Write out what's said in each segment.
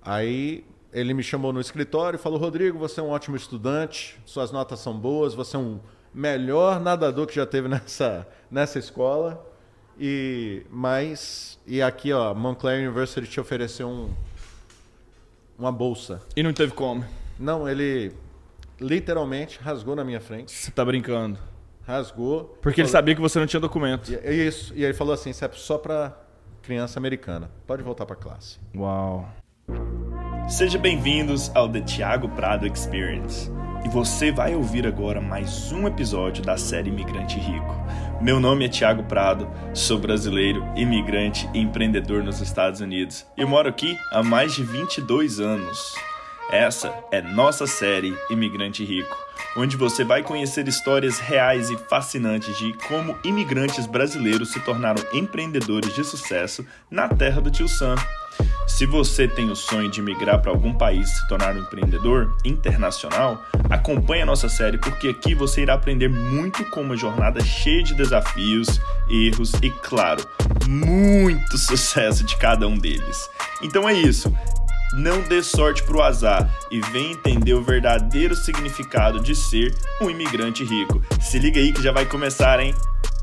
Aí ele me chamou no escritório e falou: Rodrigo, você é um ótimo estudante, suas notas são boas, você é um melhor nadador que já teve nessa escola. E aqui, ó, Montclair University te ofereceu uma bolsa. E não teve como? Não, ele literalmente rasgou na minha frente. Você tá brincando? Rasgou. Porque ele sabia que você não tinha documento. Isso. E ele falou assim: isso é só para criança americana. Pode voltar para classe. Uau. Sejam bem-vindos ao The Thiago Prado Experience. E você vai ouvir agora mais um episódio da série Imigrante Rico. Meu nome é Thiago Prado, sou brasileiro, imigrante e empreendedor nos Estados Unidos. E moro aqui há mais de 22 anos. Essa é nossa série Imigrante Rico, onde você vai conhecer histórias reais e fascinantes de como imigrantes brasileiros se tornaram empreendedores de sucesso na terra do tio Sam. Se você tem o sonho de migrar para algum país e se tornar um empreendedor internacional, acompanhe a nossa série porque aqui você irá aprender muito com uma jornada cheia de desafios, erros e, claro, muito sucesso de cada um deles. Então é isso. Não dê sorte pro azar e venha entender o verdadeiro significado de ser um imigrante rico. Se liga aí que já vai começar, hein?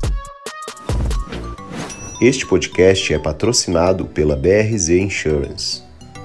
Este podcast é patrocinado pela BRZ Insurance.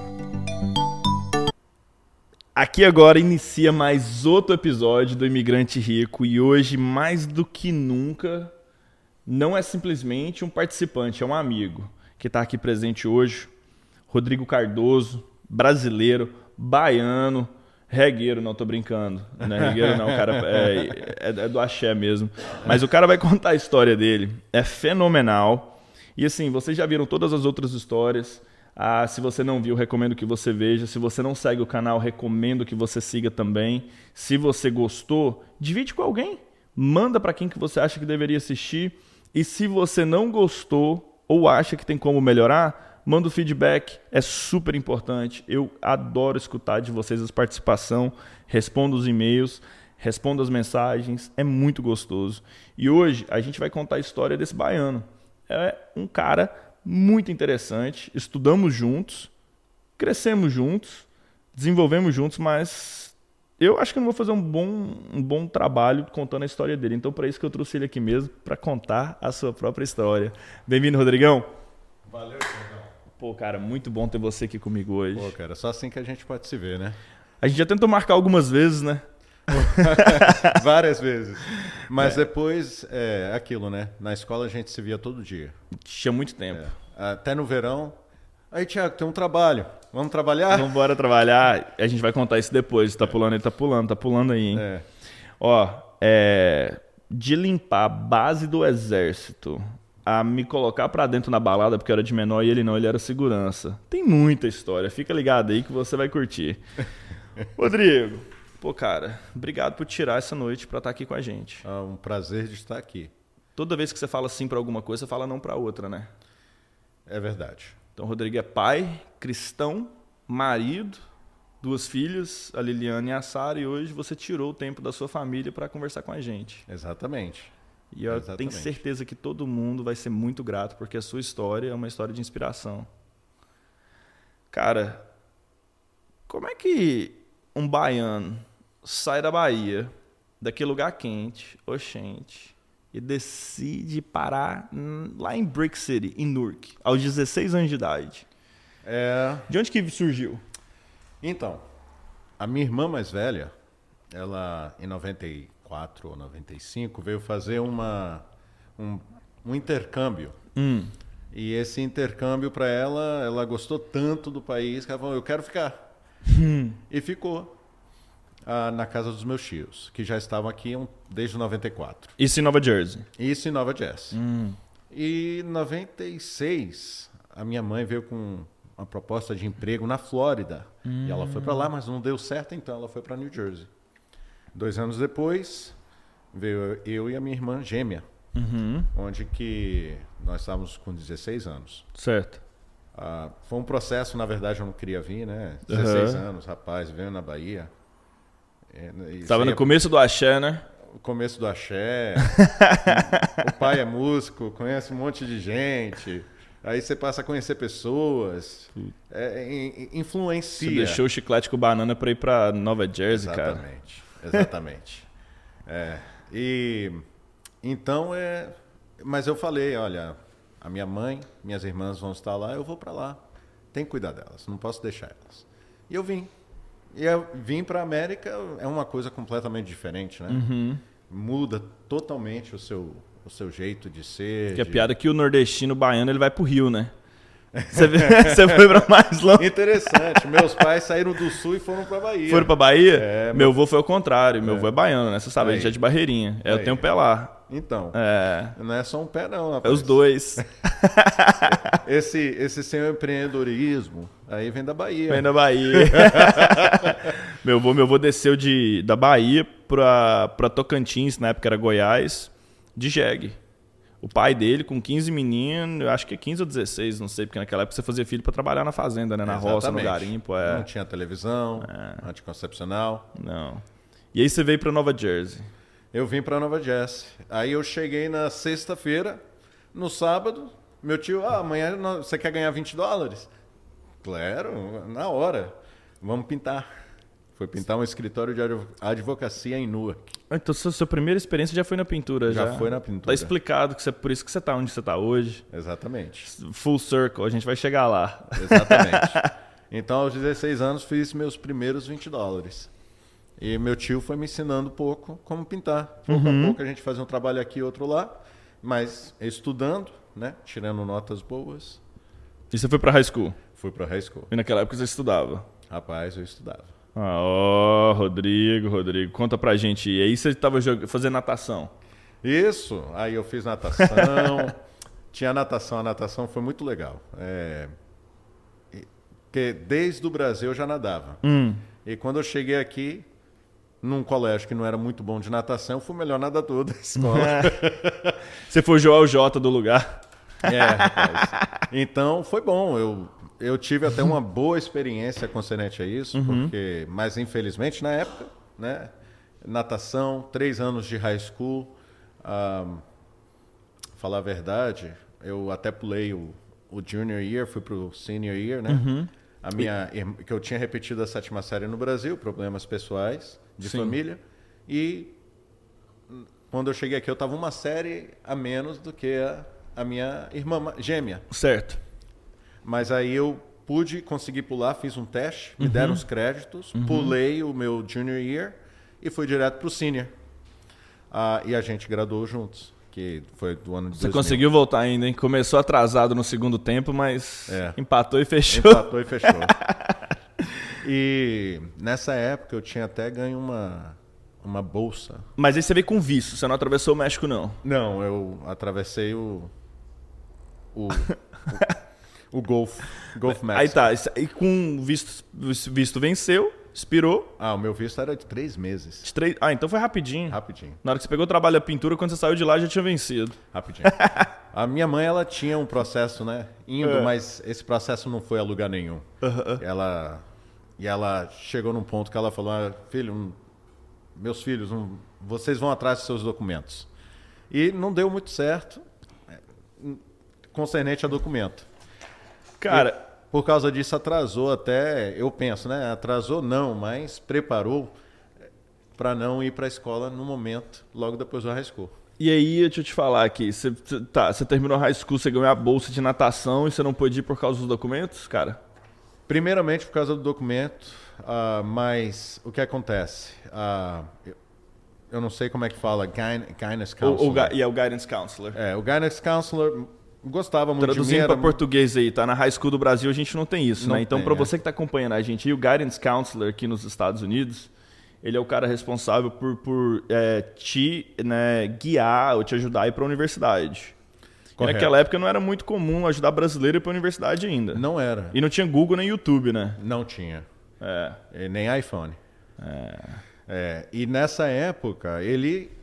Aqui agora inicia mais outro episódio do Imigrante Rico e hoje, mais do que nunca, não é simplesmente um participante, é um amigo que está aqui presente hoje. Rodrigo Cardoso, brasileiro, baiano, regueiro, não tô brincando, não é regueiro não, cara, é do axé mesmo. Mas o cara vai contar a história dele, é fenomenal. E assim, vocês já viram todas as outras histórias. Se você não viu, recomendo que você veja. Se você não segue o canal, recomendo que você siga também. Se você gostou, divide com alguém. Manda para quem que você acha que deveria assistir. E se você não gostou ou acha que tem como melhorar, manda o feedback. É super importante. Eu adoro escutar de vocês a participação. Respondo os e-mails, respondo as mensagens. É muito gostoso. E hoje a gente vai contar a história desse baiano. É um cara muito interessante, estudamos juntos, crescemos juntos, desenvolvemos juntos, mas eu acho que não vou fazer um bom trabalho contando a história dele. Então, para isso que eu trouxe ele aqui mesmo, para contar a sua própria história. Bem-vindo, Rodrigão. Valeu, Rodrigão. Pô, cara, muito bom ter você aqui comigo hoje. Pô, cara, só assim que a gente pode se ver, né? A gente já tentou marcar algumas vezes, né? Várias vezes. Mas depois, aquilo, né? Na escola a gente se via todo dia. Tinha muito tempo. Até no verão. Aí, Thiago, tem um trabalho. Vamos trabalhar? Vamos embora trabalhar. A gente vai contar isso depois. Tá pulando, ele tá pulando aí, hein? Ó, de limpar a base do exército a me colocar pra dentro na balada, porque eu era de menor e ele não, ele era segurança. Tem muita história. Fica ligado aí que você vai curtir. Rodrigo. Pô, cara, obrigado por tirar essa noite pra estar aqui com a gente. Um prazer de estar aqui. Toda vez que você fala sim pra alguma coisa, você fala não pra outra, né? É verdade. Então, Rodrigo é pai, cristão, marido, 2 filhas, a Liliana e a Sara, e hoje você tirou o tempo da sua família pra conversar com a gente. Exatamente. E eu tenho certeza que todo mundo vai ser muito grato, porque a sua história é uma história de inspiração. Cara, como é que um baiano sai da Bahia, daquele lugar quente, oxente, e decide parar lá em Brick City, em Newark, aos 16 anos de idade? De onde que surgiu? Então, a minha irmã mais velha, ela em 94 ou 95 veio fazer um intercâmbio. E esse intercâmbio para ela gostou tanto do país que ela falou: eu quero ficar. E ficou na casa dos meus tios, que já estavam aqui desde 94. Isso em Nova Jersey? Isso em Nova Jersey. E em 96, a minha mãe veio com uma proposta de emprego na Flórida. E ela foi para lá, mas não deu certo, então ela foi para New Jersey. 2 anos depois, veio eu e a minha irmã gêmea, onde que nós estávamos com 16 anos. Certo. Foi um processo, na verdade eu não queria vir, né? 16 anos, rapaz, veio na Bahia. Estava no começo do axé, né? O começo do axé. O pai é músico, conhece um monte de gente. Aí você passa a conhecer pessoas, influencia. Você deixou o chiclete com banana para ir para Nova Jersey, cara. Exatamente. E então mas eu falei, olha, a minha mãe, minhas irmãs vão estar lá, eu vou para lá. Tem que cuidar delas, não posso deixar elas. E eu vim. E eu vim para a América, é uma coisa completamente diferente, né? Uhum. Muda totalmente o seu jeito de ser. Que a piada é que o nordestino baiano ele vai pro Rio, né? Você foi pra mais longe. Interessante. Meus pais saíram do sul e foram pra Bahia. Foram pra Bahia? Meu avô foi ao contrário. Meu avô é baiano, né? Você sabe, a gente é de Barreirinha. Eu tenho um pé lá. Então, não é só um pé não, rapaz. É os dois. Esse seu empreendedorismo aí vem da Bahia. Vem da Bahia. Meu avô desceu da Bahia pra Tocantins, na época era Goiás, de jegue. O pai dele, com 15 meninos, eu acho que é 15 ou 16, não sei, porque naquela época você fazia filho para trabalhar na fazenda, né? Na roça, no garimpo. Não tinha televisão, anticoncepcional. Não. E aí você veio para Nova Jersey. Eu vim para Nova Jersey. Aí eu cheguei na sexta-feira, no sábado, meu tio, amanhã você quer ganhar $20? Claro, na hora. Vamos pintar. Foi pintar um escritório de advocacia em Newark. Então, sua primeira experiência já foi na pintura? Já foi na pintura. Tá explicado que por isso que você tá onde você tá hoje. Exatamente. Full circle, a gente vai chegar lá. Exatamente. Então, aos 16 anos, fiz meus primeiros $20. E meu tio foi me ensinando um pouco como pintar. Pouco a pouco a gente fazia um trabalho aqui e outro lá, mas estudando, né? Tirando notas boas. E você foi pra high school? Fui pra high school. E naquela época você estudava? Rapaz, eu estudava. Rodrigo, conta pra gente. E aí você tava fazendo natação? Isso, aí eu fiz natação. Tinha natação, a natação foi muito legal. Porque desde o Brasil eu já nadava. E quando eu cheguei aqui, num colégio que não era muito bom de natação, eu fui o melhor nadador da escola. Você foi o Joel J do lugar? Rapaz. Então foi bom, eu tive até uma boa experiência concernente a isso, mas infelizmente na época, né, natação, 3 anos de high school, falar a verdade, eu até pulei o junior year, fui pro senior year, né? Que eu tinha repetido a 7ª série no Brasil, problemas pessoais, de família, e quando eu cheguei aqui eu estava uma série a menos do que a minha irmã gêmea. Certo. Mas aí eu pude conseguir pular, fiz um teste, me deram os créditos, pulei o meu junior year e fui direto para o senior. E a gente graduou juntos, que foi do ano de 2000. Você conseguiu voltar ainda, hein? Começou atrasado no segundo tempo, mas empatou e fechou. E nessa época eu tinha até ganho uma bolsa. Mas aí você veio com visto, você não atravessou o México, não? Não, eu atravessei o Gulf México. Aí tá, e com visto venceu, expirou. O meu visto era de 3 meses. Então foi rapidinho. Rapidinho. Na hora que você pegou o trabalho da pintura, quando você saiu de lá, já tinha vencido. Rapidinho. A minha mãe, ela tinha um processo, né? Mas esse processo não foi a lugar nenhum. Ela chegou num ponto que ela falou, meus filhos, vocês vão atrás dos seus documentos. E não deu muito certo concernente a documento. Cara, por causa disso atrasou até, eu penso, né? Atrasou não, mas preparou para não ir para a escola no momento, logo depois do high school. E aí, deixa eu te falar aqui, você terminou a high school, você ganhou a bolsa de natação e você não pôde ir por causa dos documentos, cara? Primeiramente por causa do documento, mas o que acontece? Eu não sei como é que fala, Guidance Counselor. É o Guidance Counselor. O Guidance Counselor gostava muito de mim. Traduzindo para português aí, tá? Na high school do Brasil a gente não tem isso, né? Então, para você que está acompanhando a gente, e o Guidance Counselor aqui nos Estados Unidos, ele é o cara responsável por te guiar ou te ajudar a ir para a universidade. E naquela época não era muito comum ajudar brasileiro a ir para a universidade ainda. Não era. E não tinha Google nem YouTube, né? Não tinha. E nem iPhone. E nessa época, ele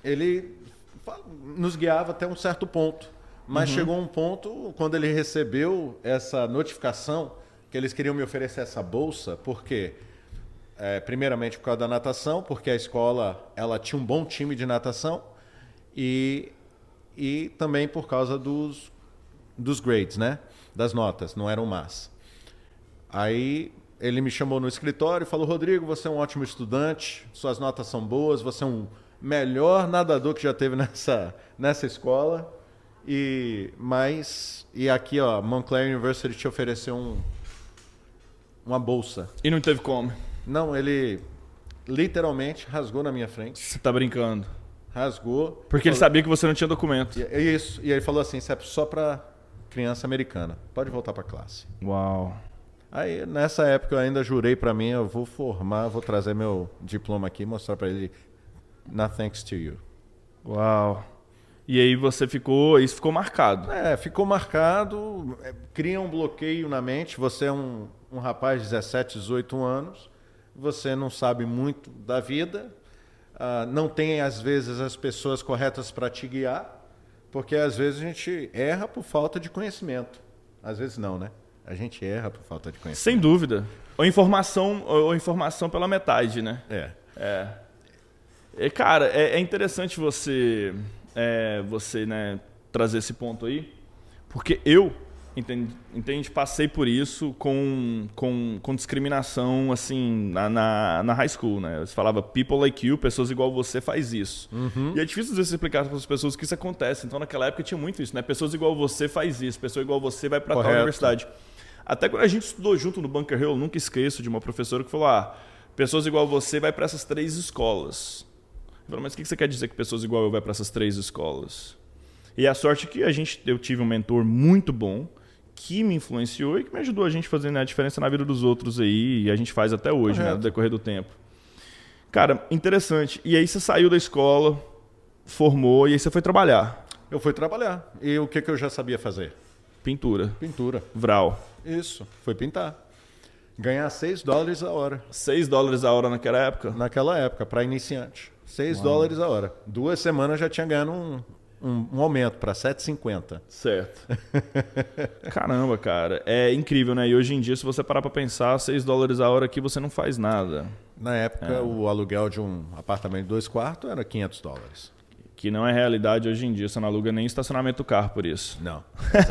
nos guiava até um certo ponto. Mas chegou um ponto, quando ele recebeu essa notificação, que eles queriam me oferecer essa bolsa, porque, primeiramente por causa da natação, porque a escola ela tinha um bom time de natação, e também por causa dos dos grades, né? Das notas, não eram más. Aí ele me chamou no escritório e falou: Rodrigo, você é um ótimo estudante, suas notas são boas, você é um melhor nadador que já teve nessa escola. E aqui, ó, Montclair University te ofereceu uma bolsa. E não teve como? Não, ele literalmente rasgou na minha frente. Você tá brincando? Rasgou. Porque ele sabia que você não tinha documento. Isso. E ele falou assim: isso é só para criança americana. Pode voltar para classe. Uau. Aí, nessa época, eu ainda jurei para mim: eu vou trazer meu diploma aqui e mostrar para ele. Not thanks to you. Uau. E aí isso ficou marcado. Ficou marcado. Cria um bloqueio na mente. Você é um rapaz de 17, 18 anos. Você não sabe muito da vida. Não tem, às vezes, as pessoas corretas para te guiar. Porque, às vezes, a gente erra por falta de conhecimento. Às vezes não, né? A gente erra por falta de conhecimento. Sem dúvida. Ou informação pela metade, né? Cara, é interessante você né, trazer esse ponto aí, porque eu, passei por isso com discriminação assim, na high school, né? Você falava, people like you, pessoas igual você faz isso. Uhum. E é difícil você explicar para as pessoas que isso acontece. Então, naquela época tinha muito isso, né? Pessoas igual você faz isso, pessoa igual você vai para tal universidade. Até quando a gente estudou junto no Bunker Hill, eu nunca esqueço de uma professora que falou, pessoas igual você vai para essas 3 escolas. Eu falei, mas o que você quer dizer que pessoas igual eu vai para essas 3 escolas? E a sorte é que eu tive um mentor muito bom, que me influenciou e que me ajudou a gente a fazer, né, a diferença na vida dos outros aí, e a gente faz até hoje, né, no decorrer do tempo. Cara, interessante. E aí você saiu da escola, formou, e aí você foi trabalhar. Eu fui trabalhar. E o que eu já sabia fazer? Pintura. Vral. Isso, foi pintar. Ganhar $6 a hora. $6 a hora naquela época? Naquela época, para iniciante. $6 a hora. 2 semanas já tinha ganhado um aumento para $7,50. Certo. Caramba, cara. É incrível, né? E hoje em dia, se você parar para pensar, $6 a hora aqui você não faz nada. Na época, o aluguel de um apartamento de 2 quartos era $500. Que não é realidade hoje em dia. Você não aluga nem estacionamento do carro por isso. Não,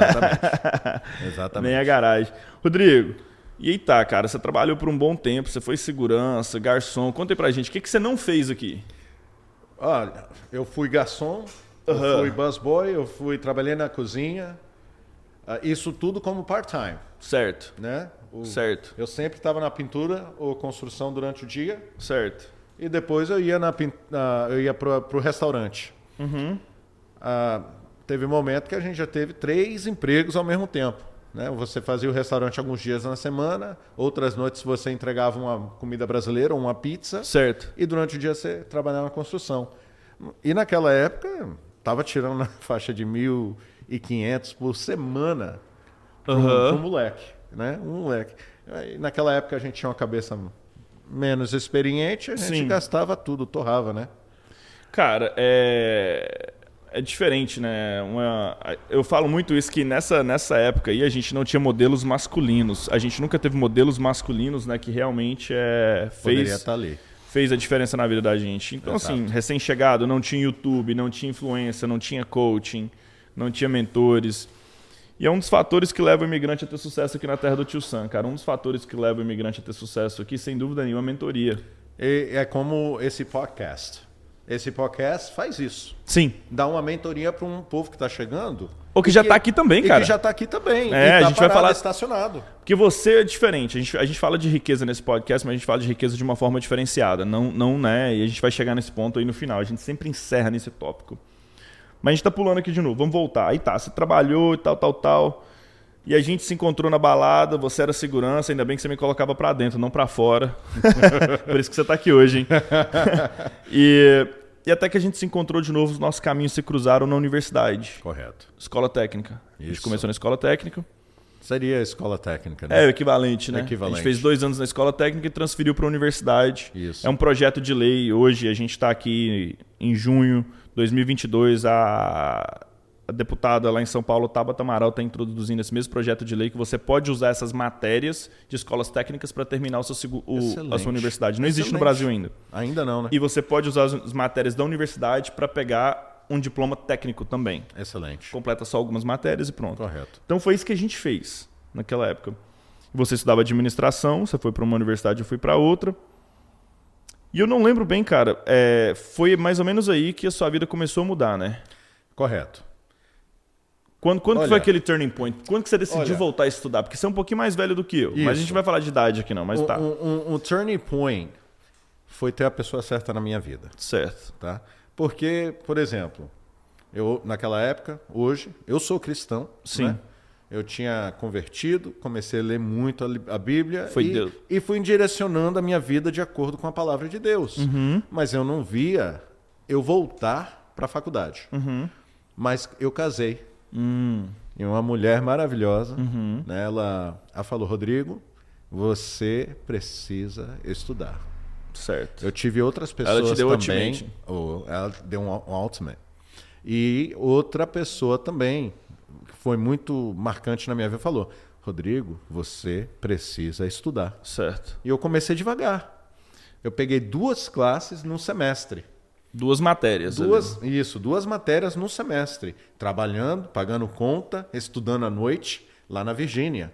exatamente. Nem a garagem. Rodrigo, e aí tá, cara, você trabalhou por um bom tempo, você foi segurança, garçom. Conta aí pra gente, o que você não fez aqui? Olha, eu fui garçom, eu fui busboy, trabalhei na cozinha. Isso tudo como part-time. Certo. Né? Certo. Eu sempre estava na pintura ou construção durante o dia. Certo. E depois eu ia para o restaurante. Uhum. Teve um momento que a gente já teve 3 empregos ao mesmo tempo. Né? Você fazia o restaurante alguns dias na semana, outras noites você entregava uma comida brasileira ou uma pizza. Certo. E durante o dia você trabalhava na construção. E naquela época, estava tirando na faixa de $1.500 por semana para um moleque. Né? Um moleque. E naquela época a gente tinha uma cabeça menos experiente, a gente gastava tudo, torrava, né? Cara, é diferente, né? Eu falo muito isso, que nessa época aí a gente não tinha modelos masculinos. A gente nunca teve modelos masculinos, né, que realmente poderia estar ali. Fez a diferença na vida da gente. Então, assim, recém-chegado, não tinha YouTube, não tinha influência, não tinha coaching, não tinha mentores. E é um dos fatores que leva o imigrante a ter sucesso aqui na terra do Tio Sam, cara. Um dos fatores que leva o imigrante a ter sucesso aqui, sem dúvida nenhuma, é a mentoria. É como esse podcast. Esse podcast faz isso. Sim. Dá uma mentoria para um povo que está chegando. Ou que já está aqui também, cara. Que já está aqui também. A gente vai falar estacionado. Porque você é diferente. A gente fala de riqueza nesse podcast, mas a gente fala de riqueza de uma forma diferenciada. Não, né? E a gente vai chegar nesse ponto aí no final. A gente sempre encerra nesse tópico. Mas a gente tá pulando aqui de novo. Vamos voltar. Aí tá, você trabalhou e tal. E a gente se encontrou na balada, você era segurança, ainda bem que você me colocava pra dentro, não pra fora. Por isso que você tá aqui hoje, hein? E até que a gente se encontrou de novo, os nossos caminhos se cruzaram na universidade. Correto. Escola técnica. Isso. A gente começou na escola técnica. Seria a escola técnica, né? É o equivalente, né? Equivalente. A gente fez 2 anos na escola técnica e transferiu para a universidade. Isso. É um projeto de lei. Hoje a gente está aqui em junho de 2022. A deputada lá em São Paulo, Tabata Amaral, está introduzindo esse mesmo projeto de lei que você pode usar essas matérias de escolas técnicas para terminar a sua universidade. Não existe no Brasil ainda. Ainda não, né? E você pode usar as matérias da universidade para pegar um diploma técnico também. Excelente. Completa só algumas matérias e pronto. Correto. Então foi isso que a gente fez naquela época. Você estudava administração, você foi para uma universidade, eu fui para outra. E eu não lembro bem, cara, foi mais ou menos aí que a sua vida começou a mudar, né? Correto. Quando que foi aquele turning point? Quando que você decidiu voltar a estudar? Porque você é um pouquinho mais velho do que eu. Isso. Mas a gente vai falar de idade aqui não, mas tá. Um turning point foi ter a pessoa certa na minha vida. Certo. Tá? Porque, por exemplo, eu naquela época, hoje, eu sou cristão. Sim. Né? Eu tinha convertido, comecei a ler muito a Bíblia Deus. E fui direcionando a minha vida de acordo com a palavra de Deus. Uhum. Mas eu não via eu voltar para a faculdade. Uhum. Mas eu casei. E uma mulher maravilhosa, né? Ela falou, Rodrigo, você precisa estudar. Certo. Eu tive outras pessoas ela te deu também. ultimate. Ela deu um ultimate. E outra pessoa também, que foi muito marcante na minha vida, falou, Rodrigo, você precisa estudar. Certo. E eu comecei devagar. Eu peguei 2 classes no semestre. 2 matérias. Duas matérias no semestre. Trabalhando, pagando conta, estudando à noite, lá na Virgínia.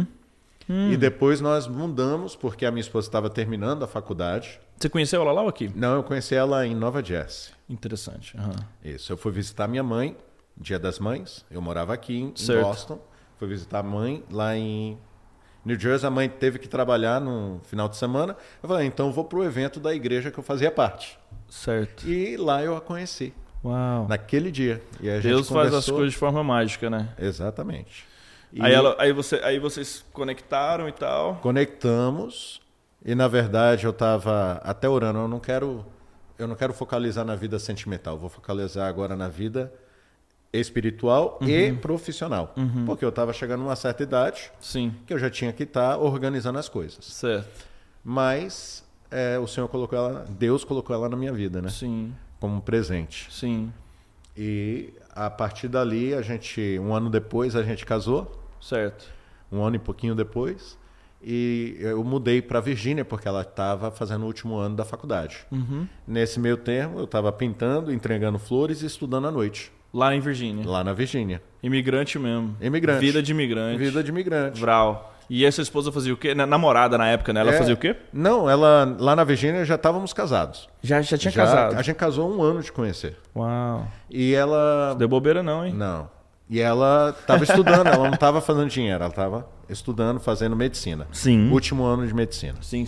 E depois nós mudamos, porque a minha esposa estava terminando a faculdade. Você conheceu ela lá ou aqui? Não, eu conheci ela em Nova Jersey. Interessante. Isso, eu fui visitar minha mãe, Dia das Mães. Eu morava aqui em Boston. Fui visitar a mãe lá em New Jersey. A mãe teve que trabalhar no final de semana. Eu falei, então eu vou para o evento da igreja que eu fazia parte. Certo. E lá eu a conheci. Uau. Naquele dia. E a gente Deus faz conversou. as coisas de forma mágica, né? Exatamente. E Aí vocês conectaram e tal. conectamos. E na verdade eu estava até orando. Eu não quero focalizar na vida sentimental. Vou focalizar agora na vida espiritual e profissional. Porque eu estava chegando a uma certa idade. Sim. Que eu já tinha que estar organizando as coisas. Certo. Mas o Senhor colocou ela, Deus colocou ela na minha vida, né? Sim. Como um presente. Sim. E a partir dali, um ano depois, a gente casou. Certo. Um ano e pouquinho depois. E eu mudei para Virgínia, porque ela estava fazendo o último ano da faculdade. Nesse meio termo, eu estava pintando, entregando flores e estudando à noite. Lá em Virgínia. Lá na Virgínia. Imigrante mesmo. Imigrante. Vida de imigrante. Vida de imigrante. Vral. E essa esposa fazia o quê? Namorada na época, né? Ela fazia o quê? Não, ela lá na Virgínia já estávamos casados. Já tinha casado. A gente casou 1 ano de conhecer. Uau. E ela... Não deu bobeira não, hein? Não. E ela estava estudando, ela não estava fazendo dinheiro, ela estava estudando, fazendo medicina. Sim. Último ano de medicina. Sim.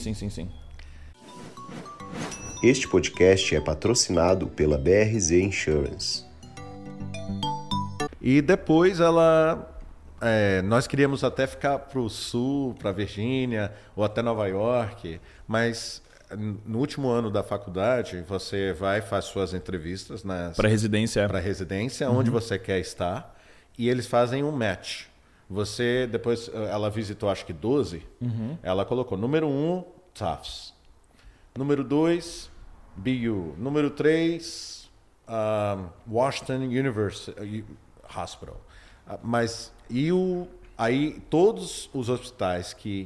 Este podcast é patrocinado pela BRZ Insurance. E depois nós queríamos até ficar para o sul, para Virgínia, ou até Nova York, mas no último ano da faculdade, você vai e faz suas entrevistas para residência. Para residência, onde você quer estar, e eles fazem um match. Você, depois, ela visitou acho que 12, ela colocou número 1, Tufts. Número 2, BU. Número 3, Washington University Hospital. Aí todos os hospitais que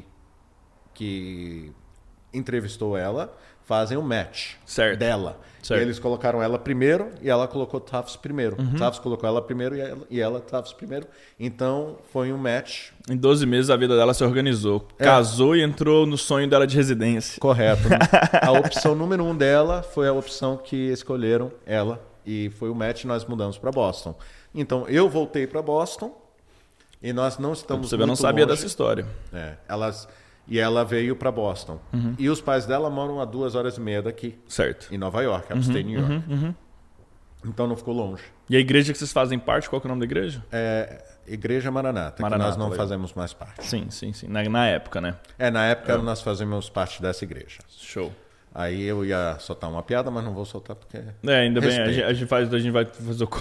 entrevistou ela fazem um match dela. Certo. E eles colocaram ela primeiro e ela colocou Tufts primeiro. Tufts colocou ela primeiro e ela Tufts primeiro. Então foi um match. Em 12 meses a vida dela se organizou. Casou e entrou no sonho dela de residência. Correto. A opção número 1 dela foi a opção que escolheram ela. E foi o match e nós mudamos para Boston. Então eu voltei para Boston e nós não estamos Você muito não sabia longe. dessa história. E ela veio para Boston. E os pais dela moram a 2h30 daqui. Certo. Em Nova York, upstate New York. Então não ficou longe. E a igreja que vocês fazem parte, qual que é o nome da igreja? Igreja Maranata, que nós não fazemos mais parte. Sim. Na época, né? Na época nós fazemos parte dessa igreja. Show. Aí eu ia soltar uma piada, mas não vou soltar porque... Ainda bem, a gente vai fazer o...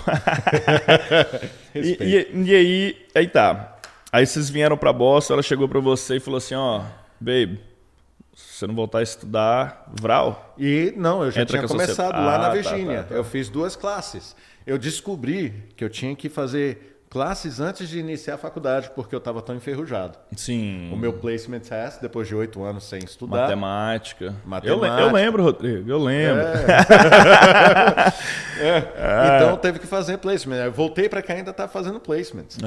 e aí tá. Aí vocês vieram pra Boston, ela chegou pra você e falou assim, babe, se você não voltar a estudar, vral? E não, eu já tinha começado lá na Virgínia. Tá. Eu fiz 2 classes. Eu descobri que eu tinha que fazer classes antes de iniciar a faculdade, porque eu estava tão enferrujado. Sim. O meu placement test, depois de 8 anos sem estudar. Matemática. Matemática. Eu lembro, Rodrigo, eu lembro. Então teve que fazer placement. Eu voltei para cá e ainda tá fazendo placements.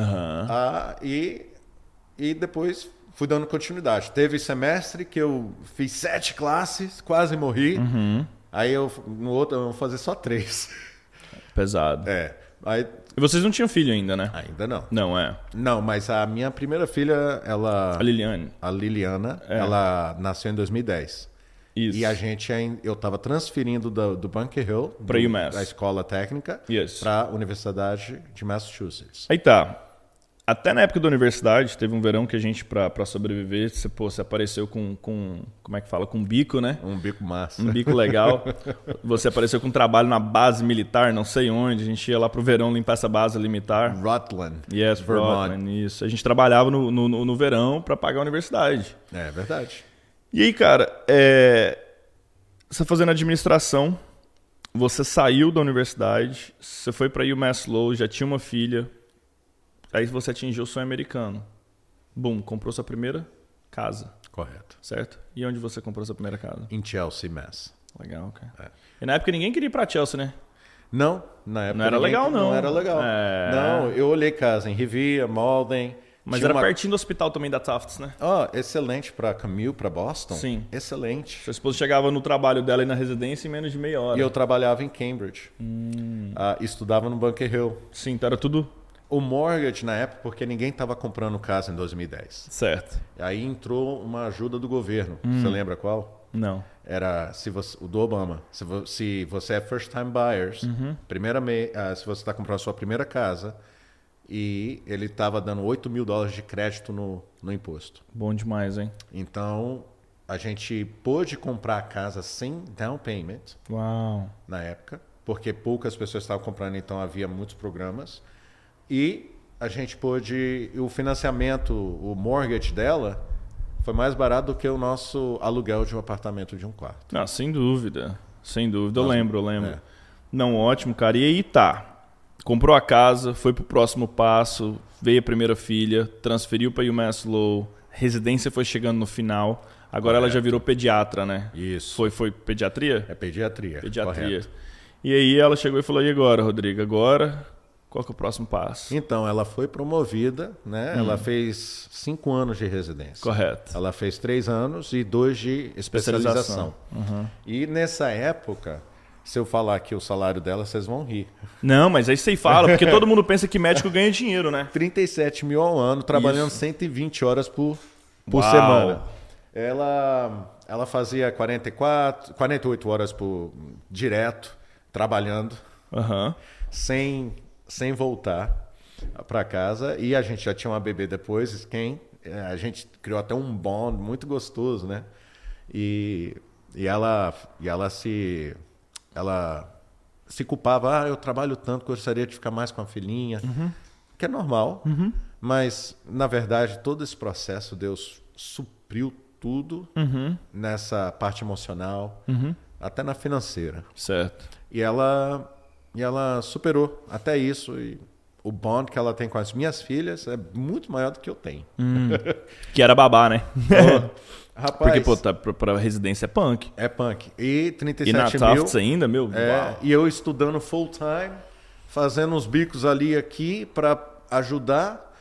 E depois fui dando continuidade. Teve semestre que eu fiz 7 classes, quase morri. Aí no outro eu vou fazer só 3. Pesado. Aí, e vocês não tinham filho ainda, né? Ainda não. Não, mas a minha primeira filha, a Liliana, ela nasceu em 2010. Isso. E eu estava transferindo do Bunker Hill, da escola técnica, para a Universidade de Massachusetts. Aí tá. Até na época da universidade, teve um verão que a gente, pra sobreviver, você apareceu com como é que fala? Com um bico, né? Um bico massa. Um bico legal. Você apareceu com um trabalho na base militar, não sei onde. A gente ia lá pro verão limpar essa base militar. Rutland. Yes, Vermont. Rutland, isso. A gente trabalhava no verão para pagar a universidade. É verdade. E aí, cara, você fazendo administração, você saiu da universidade, você foi pra UMass Lowell, já tinha uma filha. Aí você atingiu o sonho americano. Bum, comprou sua primeira casa. Correto. Certo? E onde você comprou sua primeira casa? Em Chelsea, Mass. Legal, cara. E na época ninguém queria ir pra Chelsea, né? Não, na época não era legal, não. Não era legal. Não, eu olhei casa em Revere, Malden. Mas era pertinho do hospital também da Tufts, né? Excelente para Camille, para Boston. Sim. Excelente. Sua esposa chegava no trabalho dela e na residência em menos de meia hora. E eu trabalhava em Cambridge. Estudava no Bunker Hill. Sim, então era tudo... O mortgage na época, porque ninguém estava comprando casa em 2010. Certo. Aí entrou uma ajuda do governo. Você lembra qual? Não. Era o do Obama. Se você é first time buyers, se você está comprando a sua primeira casa, e ele estava dando $8.000 de crédito no imposto. Bom demais, hein? Então, a gente pôde comprar a casa sem down payment. Uau. Na época, porque poucas pessoas estavam comprando, então havia muitos programas. E a gente pôde... O financiamento, o mortgage dela, foi mais barato do que o nosso aluguel de um apartamento de um quarto. Ah, sem dúvida. Sem dúvida. Eu lembro. Não, ótimo, cara. E aí tá. Comprou a casa, foi pro próximo passo, veio a primeira filha, transferiu para UMass Lowell, residência foi chegando no final. Agora ela já virou pediatra, né? Isso. Foi pediatria? É pediatria. Correto. E aí ela chegou e falou, e agora, Rodrigo? Agora... Qual que é o próximo passo? Então, ela foi promovida, né? Ela fez 5 anos de residência. Correto. Ela fez 3 anos e 2 de especialização. E nessa época, se eu falar aqui o salário dela, vocês vão rir. Não, mas aí você fala, porque todo mundo pensa que médico ganha dinheiro, né? 37 mil ao ano, trabalhando 120 horas por semana. Ela fazia 48 horas direto, trabalhando, sem voltar para casa. E a gente já tinha uma bebê depois, a gente criou até um bond muito gostoso, né? E ela se culpava, eu trabalho tanto, gostaria de ficar mais com a filhinha, que é normal, mas na verdade todo esse processo Deus supriu tudo nessa parte emocional, até na financeira. Certo. E ela superou até isso. E o bond que ela tem com as minhas filhas é muito maior do que eu tenho. Que era babá, né? Rapaz, porque, pra residência é punk. É punk. E 37 e na mil... Tufts ainda, meu? Uau. E eu estudando full time, fazendo uns bicos ali aqui para ajudar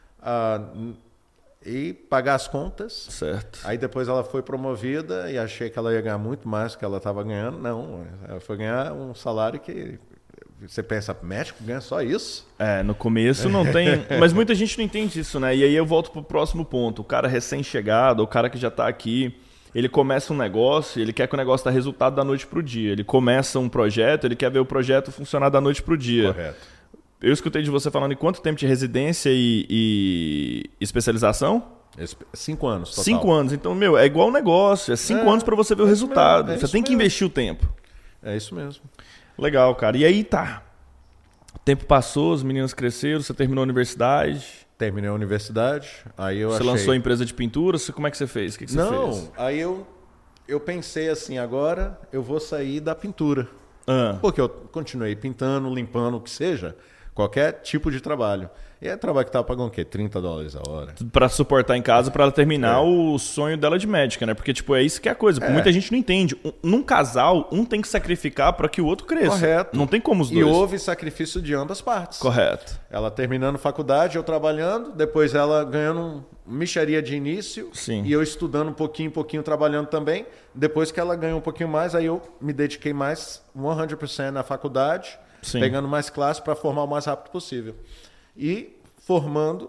e pagar as contas. Certo. Aí depois ela foi promovida e achei que ela ia ganhar muito mais do que ela estava ganhando. Não, ela foi ganhar um salário que... Você pensa, médico ganha só isso? No começo não tem... Mas muita gente não entende isso, né? E aí eu volto pro próximo ponto. O cara recém-chegado, o cara que já tá aqui, ele começa um negócio, ele quer que o negócio dê resultado da noite pro dia. Ele começa um projeto, ele quer ver o projeto funcionar da noite pro dia. Correto. Eu escutei de você falando em quanto tempo de residência e especialização? 5 anos total. 5 anos. Então, é igual um negócio. É 5 anos para você ver o resultado. Você tem que investir o tempo. É isso mesmo. Legal, cara. E aí tá. O tempo passou, os meninos cresceram, você terminou a universidade. Terminei a universidade. Aí você lançou a empresa de pintura. Como é que você fez? O que você fez? Aí eu pensei assim, agora eu vou sair da pintura. Porque eu continuei pintando, limpando, o que seja. Qualquer tipo de trabalho. E é trabalho que tava pagando o quê? $30 a hora. Pra suportar em casa, pra ela terminar o sonho dela de médica, né? Porque, tipo, é isso que é a coisa. Muita gente não entende. Num casal, um tem que sacrificar pra que o outro cresça. Correto. Não tem como os dois. E houve sacrifício de ambas partes. Correto. Ela terminando faculdade, eu trabalhando, depois ela ganhando mixaria de início. Sim. E eu estudando um pouquinho, trabalhando também. Depois que ela ganhou um pouquinho mais, aí eu me dediquei mais 100% na faculdade, Sim. pegando mais classe para formar o mais rápido possível. E formando,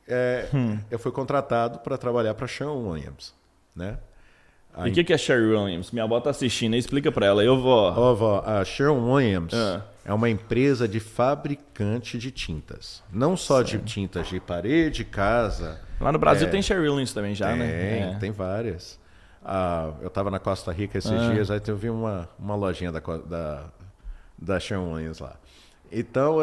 eu fui contratado para trabalhar para Sherwin Williams, né? E o que é Sherwin Williams? Minha avó tá assistindo, aí explica para ela. Eu vou... Ó, vó, a Sherwin Williams é uma empresa de fabricante de tintas. Não só de tintas de parede, casa. Lá no Brasil tem Sherwin Williams também já, né? Tem várias. Eu estava na Costa Rica esses dias, aí eu vi uma lojinha da Sherwin Williams lá. Então,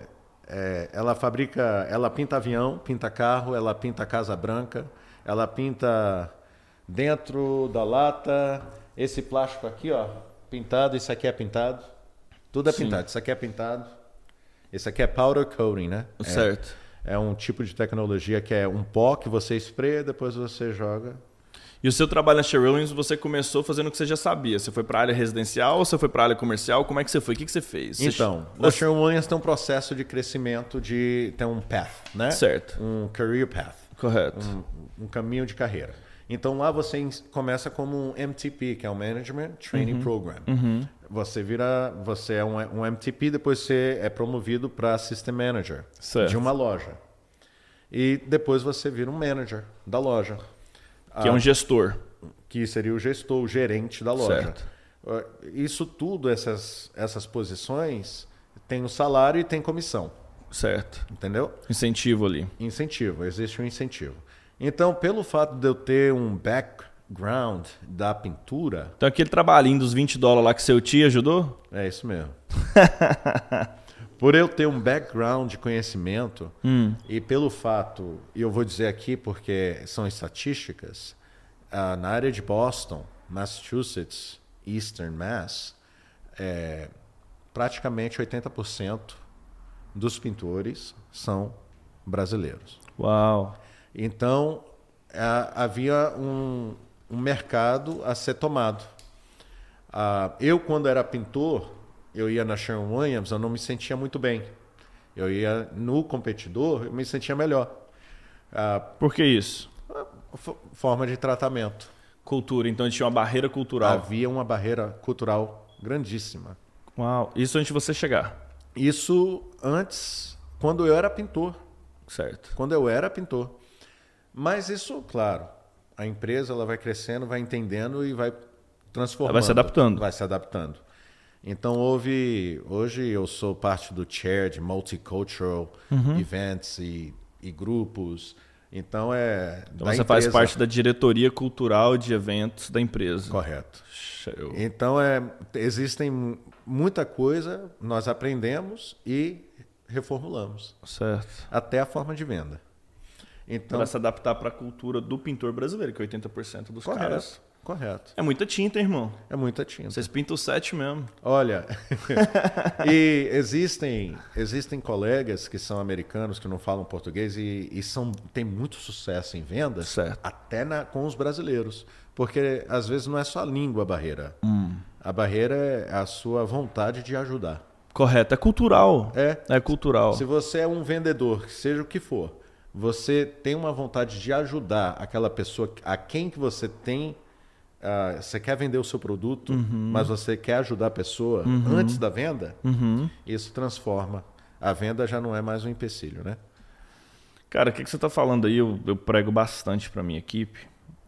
ela fabrica, ela pinta avião, pinta carro, ela pinta casa branca, ela pinta dentro da lata, esse plástico aqui, ó, pintado, isso aqui é pintado, tudo é pintado, isso aqui é pintado, isso aqui é powder coating, né? Certo. É um tipo de tecnologia que é um pó que você espreia, depois você joga. E o seu trabalho na Sherwin Williams, você começou fazendo o que você já sabia? Você foi para a área residencial ou você foi para a área comercial? Como é que você foi? O que você fez? Então, a Sherwin Williams tem um processo de crescimento, tem um path, né? Certo. Um career path. Correto. Um caminho de carreira. Então lá você começa como um MTP, que é um Management Training Program. Você é um MTP, depois você é promovido para System Manager de uma loja. E depois você vira um manager da loja. Que é um gestor. Que seria o gestor, o gerente da loja. Certo. Isso tudo, essas posições, tem o salário e tem comissão. Certo. Entendeu? Incentivo ali. Incentivo, existe um incentivo. Então, pelo fato de eu ter um background da pintura... Então aquele trabalhinho dos $20 lá que seu tio ajudou? É isso mesmo. Por eu ter um background de conhecimento e pelo fato, e eu vou dizer aqui porque são estatísticas, na área de Boston, Massachusetts, Eastern Mass, praticamente 80% dos pintores são brasileiros. Uau! Então, havia um mercado a ser tomado. Eu, quando era pintor, eu ia na Sherwin Williams, eu não me sentia muito bem. Eu ia no competidor, eu me sentia melhor. Por que isso? Forma de tratamento. Cultura, então tinha uma barreira cultural. Havia uma barreira cultural grandíssima. Uau, isso antes de você chegar? Isso antes, quando eu era pintor. Certo. Quando eu era pintor. Mas isso, claro, a empresa ela vai crescendo, vai entendendo e vai transformando. Ela vai se adaptando. Vai se adaptando. Então, hoje eu sou parte do chair de multicultural events e grupos. Então, você faz parte da diretoria cultural de eventos da empresa. Correto. Show. Então, existem muita coisa, nós aprendemos e reformulamos. Certo. Até a forma de venda. Então, para se adaptar para a cultura do pintor brasileiro, que é 80% dos caras. Correto. É muita tinta, hein, irmão? É muita tinta. Vocês pintam o set mesmo. Olha, e existem colegas que são americanos, que não falam português e têm muito sucesso em vendas, certo. Até com os brasileiros. Porque às vezes não é só a língua a barreira. A barreira é a sua vontade de ajudar. Correto, é cultural. É cultural. Se você é um vendedor, seja o que for, você tem uma vontade de ajudar aquela pessoa a quem que você tem... você quer vender o seu produto, mas você quer ajudar a pessoa antes da venda, isso transforma. A venda já não é mais um empecilho, né? Cara, o que você está falando aí, eu prego bastante para minha equipe.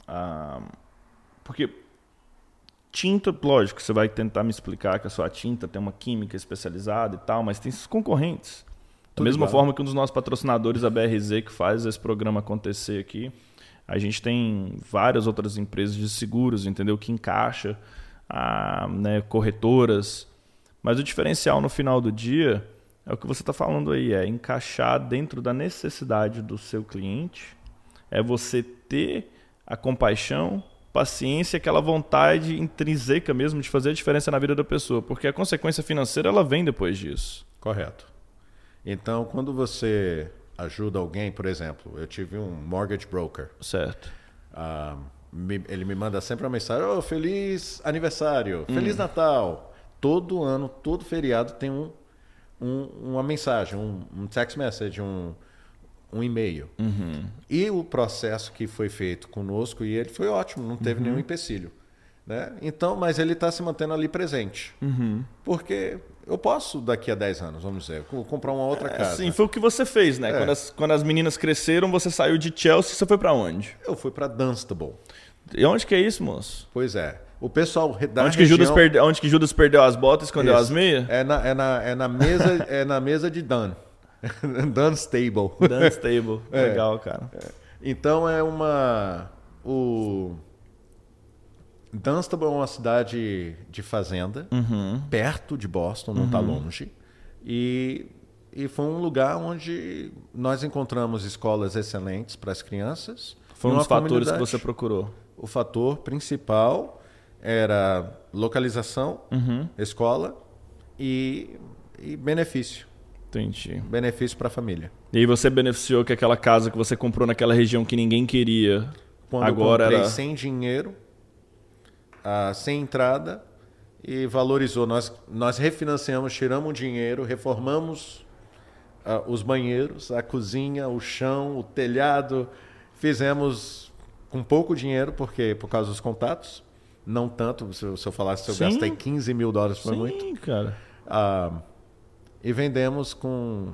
Porque tinta, lógico, você vai tentar me explicar que a sua tinta tem uma química especializada e tal, mas tem esses concorrentes. Da mesma forma que um dos nossos patrocinadores, a BRZ, que faz esse programa acontecer aqui, a gente tem várias outras empresas de seguros, entendeu? Que encaixa, né, corretoras. Mas o diferencial no final do dia é o que você está falando aí, é encaixar dentro da necessidade do seu cliente, é você ter a compaixão, paciência, aquela vontade intrínseca mesmo de fazer a diferença na vida da pessoa, porque a consequência financeira ela vem depois disso. Correto. Então, quando você ajuda alguém, por exemplo, eu tive um mortgage broker. Certo. Ele me manda sempre uma mensagem: feliz aniversário, feliz Natal. Todo ano, todo feriado tem uma mensagem, um text message, um e-mail. E o processo que foi feito conosco e ele foi ótimo, não teve nenhum empecilho. Né? Então, mas ele está se mantendo ali presente. Porque eu posso, daqui a 10 anos, vamos dizer, comprar uma outra casa. Sim, foi o que você fez, né? Quando as meninas cresceram, você saiu de Chelsea, você foi para onde? Eu fui para Dunstable. E onde que é isso, moço? Pois é. O pessoal da onde que Judas perdeu as botas e escondeu as meias? É na mesa de Dan. Dunstable. Dunstable. Legal, cara. Então Dunstable é uma cidade de fazenda, perto de Boston, não está longe. E foi um lugar onde nós encontramos escolas excelentes para as crianças. Foi um dos fatores que você procurou. O fator principal era localização, escola e benefício. Entendi. Benefício para a família. E aí você beneficiou que aquela casa que você comprou naquela região que ninguém queria, quando agora eu comprei era sem dinheiro, sem entrada, e valorizou. Nós refinanciamos, tiramos o dinheiro, reformamos os banheiros, a cozinha, o chão, o telhado. Fizemos com pouco dinheiro, por causa dos contatos. Não tanto, se eu falasse que eu gastei $15 mil, foi muito. Sim, cara. E vendemos com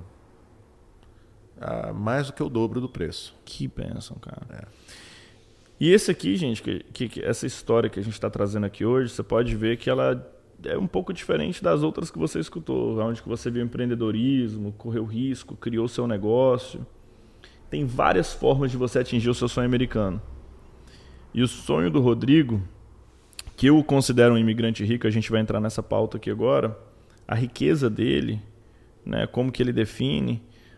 mais do que o dobro do preço. Que bênção, cara. E esse aqui, gente, essa história que a gente está trazendo aqui hoje, você pode ver que ela é um pouco diferente das outras que você escutou, onde que você viu empreendedorismo, correu risco, criou seu negócio. Tem várias formas de você atingir o seu sonho americano. E o sonho do Rodrigo, que eu considero um imigrante rico, a gente vai entrar nessa pauta aqui agora, a riqueza dele, né, como que ele define,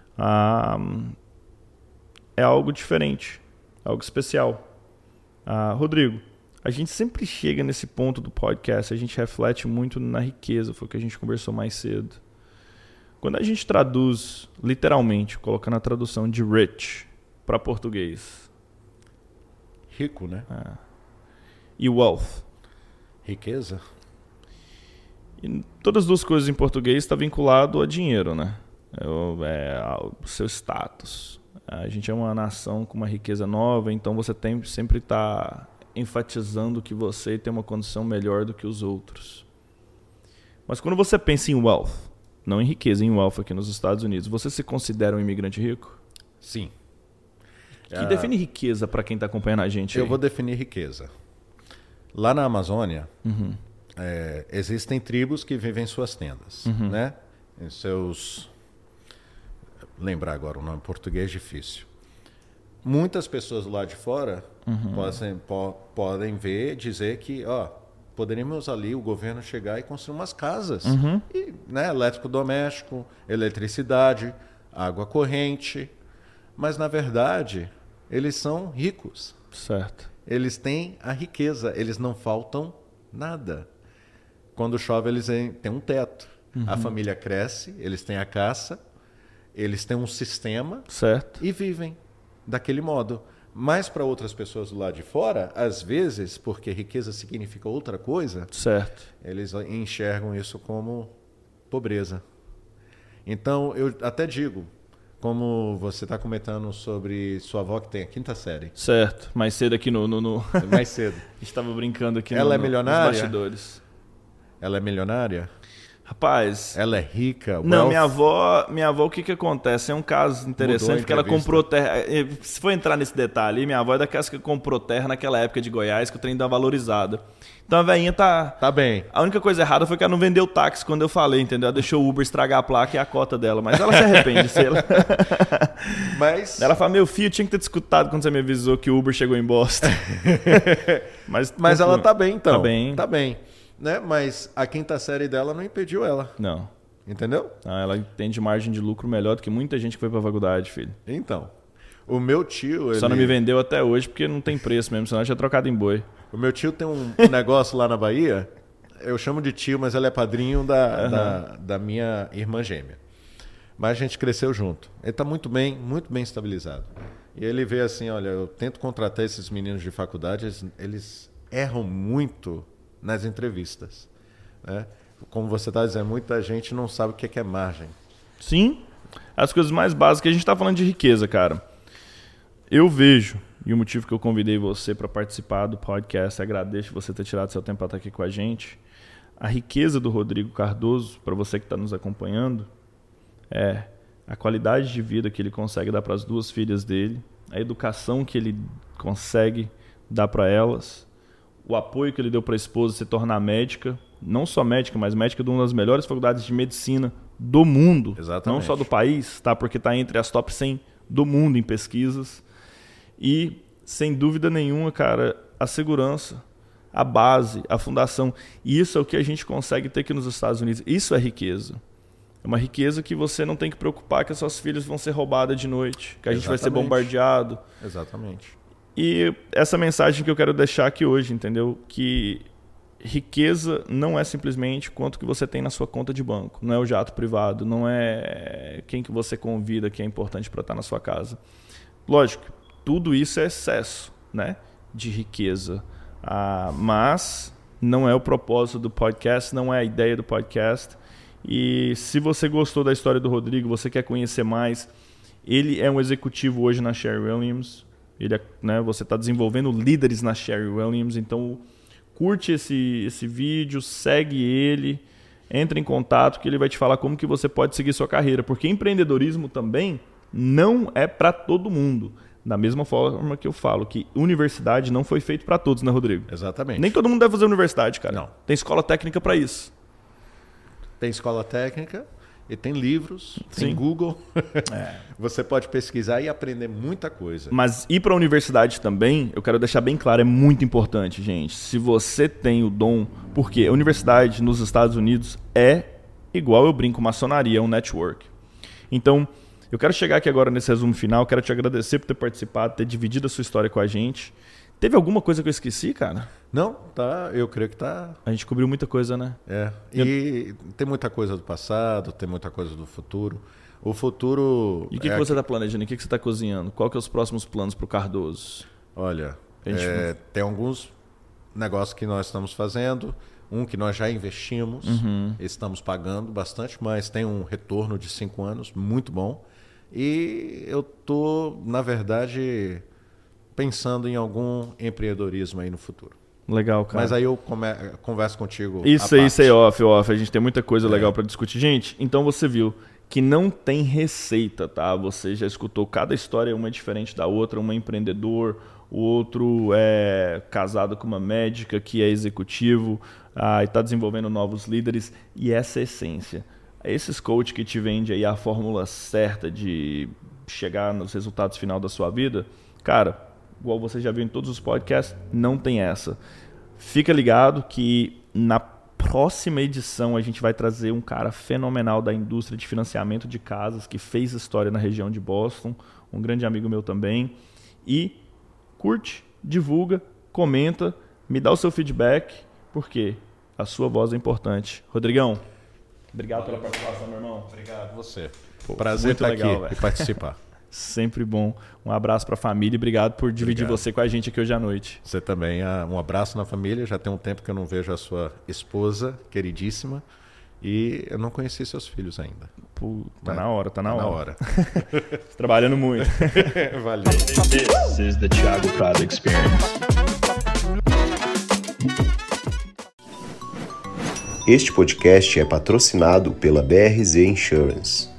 é algo diferente, algo especial. Rodrigo, a gente sempre chega nesse ponto do podcast, a gente reflete muito na riqueza, foi o que a gente conversou mais cedo. Quando a gente traduz, literalmente, colocando a tradução de rich para português. Rico, né? E wealth. Riqueza. E todas as duas coisas em português estão vinculado a dinheiro, né? O seu status. A gente é uma nação com uma riqueza nova, então você sempre está enfatizando que você tem uma condição melhor do que os outros. Mas quando você pensa em wealth, não em riqueza, em wealth aqui nos Estados Unidos, você se considera um imigrante rico? Sim. Que define riqueza para quem está acompanhando a gente aí? Eu vou definir riqueza. Lá na Amazônia, existem tribos que vivem em suas tendas, né? Em seus... Lembrar agora o nome em português difícil. Muitas pessoas do lado de fora podem dizer que poderíamos ali o governo chegar e construir umas casas. E, né, elétrico doméstico, eletricidade, água corrente. Mas, na verdade, eles são ricos. Certo. Eles têm a riqueza, eles não faltam nada. Quando chove, eles têm um teto. A família cresce, eles têm a caça, eles têm um sistema, certo, e vivem daquele modo. Mas para outras pessoas do lado de fora, às vezes, porque riqueza significa outra coisa, certo, eles enxergam isso como pobreza. Então, eu até digo, como você está comentando sobre sua avó que tem a 5ª série. Certo, mais cedo aqui Mais cedo. A gente estava brincando aqui Ela é milionária? nos bastidores. Ela é milionária? Rapaz... Ela é rica? Não, minha avó, o que acontece? É um caso interessante, porque ela comprou terra... Se for entrar nesse detalhe, minha avó é daquelas que comprou terra naquela época de Goiás, que o trem dá valorizada. Então a velhinha tá bem. A única coisa errada foi que ela não vendeu táxi quando eu falei, entendeu? Ela deixou o Uber estragar a placa e a cota dela. Mas ela se arrepende. Mas... Ela fala, meu filho, tinha que ter te escutado quando você me avisou que o Uber chegou em Boston. Mas ela tá bem, então. Tá bem. Né? Mas a 5ª série dela não impediu ela. Não. Entendeu? Ela entende margem de lucro melhor do que muita gente que foi pra faculdade, filho. Então, o meu tio... Só não me vendeu até hoje porque não tem preço mesmo, senão eu tinha trocado em boi. O meu tio tem um negócio lá na Bahia, eu chamo de tio, mas ele é padrinho da minha irmã gêmea. mas a gente cresceu junto. Ele está muito bem estabilizado. E ele vê assim, olha, eu tento contratar esses meninos de faculdade, eles erram muito nas entrevistas, né? Como você está dizendo, muita gente não sabe o que é margem. Sim, as coisas mais básicas. A gente está falando de riqueza, cara. Eu vejo, e o motivo que eu convidei você para participar do podcast, agradeço você ter tirado seu tempo para estar aqui com a gente. A riqueza do Rodrigo Cardoso, para você que está nos acompanhando, é a qualidade de vida que ele consegue dar para as 2 filhas dele, a educação que ele consegue dar para elas, o apoio que ele deu para a esposa se tornar médica, não só médica, mas médica de uma das melhores faculdades de medicina do mundo. Exatamente. Não só do país, tá? Porque está entre as top 100 do mundo em pesquisas. E, sem dúvida nenhuma, cara, a segurança, a base, a fundação. E isso é o que a gente consegue ter aqui nos Estados Unidos. Isso é riqueza. É uma riqueza que você não tem que preocupar que as suas filhas vão ser roubadas de noite, que a gente vai ser bombardeado. Exatamente. E essa mensagem que eu quero deixar aqui hoje, entendeu? Que riqueza não é simplesmente quanto que você tem na sua conta de banco. Não é o jato privado, não é quem que você convida que é importante para estar na sua casa. Lógico, tudo isso é excesso, né, de riqueza. Mas não é o propósito do podcast, não é a ideia do podcast. E se você gostou da história do Rodrigo, você quer conhecer mais, ele é um executivo hoje na Sherwin-Williams. Você está desenvolvendo líderes na Sherwin-Williams, então curte esse vídeo, segue ele, entre em contato que ele vai te falar como que você pode seguir sua carreira, porque empreendedorismo também não é para todo mundo. Da mesma forma que eu falo que universidade não foi feito para todos, né, Rodrigo? Exatamente. Nem todo mundo deve fazer universidade, cara. Não. Tem escola técnica para isso. Tem escola técnica e tem livros, Sim. tem Google. Você pode pesquisar e aprender muita coisa. Mas ir para a universidade também, eu quero deixar bem claro, é muito importante, gente. Se você tem o dom, porque a universidade nos Estados Unidos é igual, eu brinco, maçonaria, é um network. Então, eu quero chegar aqui agora nesse resumo final, quero te agradecer por ter participado, ter dividido a sua história com a gente. Teve alguma coisa que eu esqueci, cara? Não, tá, eu creio que tá. A gente cobriu muita coisa, né? E tem muita coisa do passado, tem muita coisa do futuro. O futuro... E o que você está planejando? O que você está cozinhando? Qual que é os próximos planos para o Cardoso? Olha, tem alguns negócios que nós estamos fazendo. Um que nós já investimos, estamos pagando bastante, mas tem um retorno de 5 anos, muito bom. E eu estou, na verdade, pensando em algum empreendedorismo aí no futuro. Legal, cara. Mas aí eu converso contigo. Isso aí, off. A gente tem muita coisa legal para discutir. Gente, então você viu que não tem receita, tá? Você já escutou, cada história uma é diferente da outra. Um é empreendedor, o outro é casado com uma médica que é executivo e está desenvolvendo novos líderes. E essa é a essência. Esses coaches que te vendem aí a fórmula certa de chegar nos resultados final da sua vida, cara, igual você já viu em todos os podcasts, não tem essa. Fica ligado que na próxima edição a gente vai trazer um cara fenomenal da indústria de financiamento de casas que fez história na região de Boston, um grande amigo meu também. E curte, divulga, comenta, me dá o seu feedback, porque a sua voz é importante. Rodrigão, obrigado pela participação, meu irmão. Obrigado você. Pô, prazer estar aqui e participar. Sempre bom. Um abraço para a família e obrigado por dividir você com a gente aqui hoje à noite. Você também. Um abraço na família. Já tem um tempo que eu não vejo a sua esposa, queridíssima. E eu não conheci seus filhos ainda. Pô, tá na hora. Tá na hora. Trabalhando muito. Valeu. This is the Thiago Prado Experience. Este podcast é patrocinado pela BRZ Insurance.